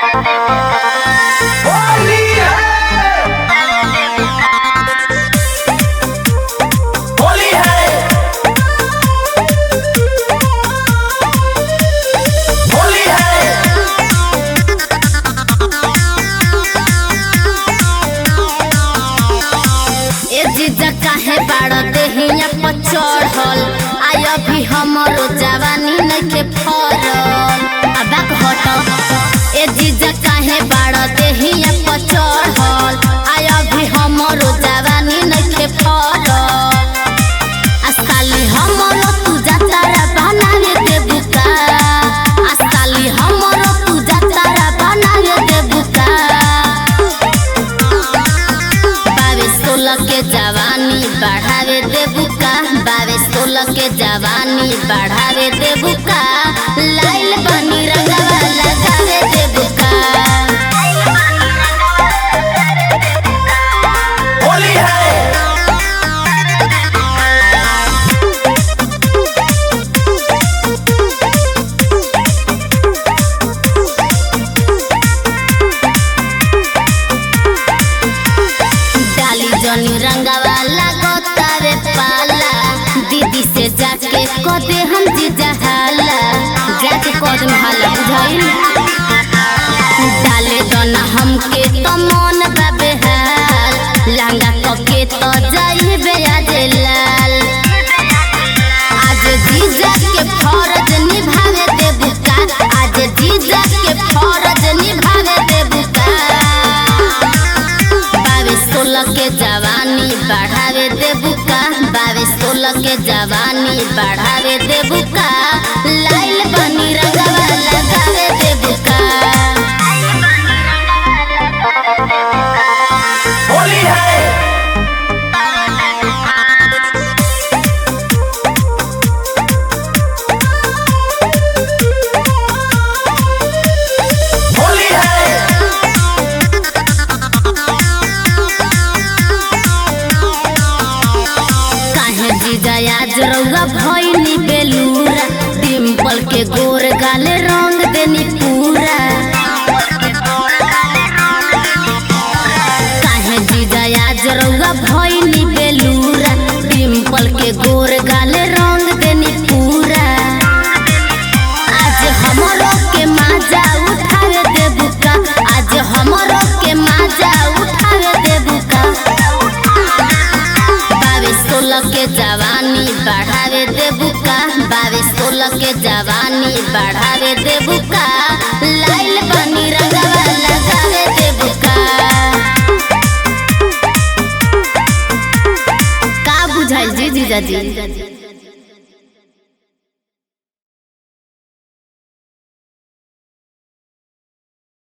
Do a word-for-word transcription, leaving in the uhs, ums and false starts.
होली है, होली है, होली है। ए जीजा काहे बाड़ देहिया पर चढ़ल आय अभी हमरो जवानी नइखे फरल अबक हट। ए जीजा काहे बाड़ देहिया पर चढ़ल आय अभी हमरो जवानी नइखे फरल। आसाली हमरो तू जातारा बनावे देबू का, आसाली हमरो तू जातारा बनावे देबू का। बावे सोलह के जवानी बढ़ावे देबू का, बावे सोलह के जवानी बढ़ावे देबू का। लाइल बनी रंगवा लगावे देबू का। होली है, डाली जनी रंगवा लागतावे पाला, दीदी से जाके कदे हम जीजा हाला, जाके कदम हाला बुझाइल। डाले दना हमके तो मन बाबे हाल, लहंगा कके तो जाइबे आज लाल। आज जीजा के फर्ज निभावे देबू का, आज जीजा के फर्ज निभावे देबू का। बावे सोलह के जवानी बढ़ावे देबू का, बावे सोलह के जवानी बढ़ावे देबू का। लाइल बनी रंगवा लगावे देबू का। होली है, होली है, काहे जीजा आज रउआ भइनी बेलूरा, डिम्पल के गोर गाले रंग देनी पूरा। काहे जीजा आज रउआ भइनी बेलूरा, डिम्पल के गोर गाले रंग देनी पूरा। आज हमरो के माजा उठावे देबू का, आज हमरो के माजा उठावे देबू का। बावे सोलह के जवानी बढ़ावे देबू का, बावे सोलह के जवानी बढ़ावे देबू का। लाइल बनी रंगवा लगावे देबू का। का बुझाइल जी जीजा जी?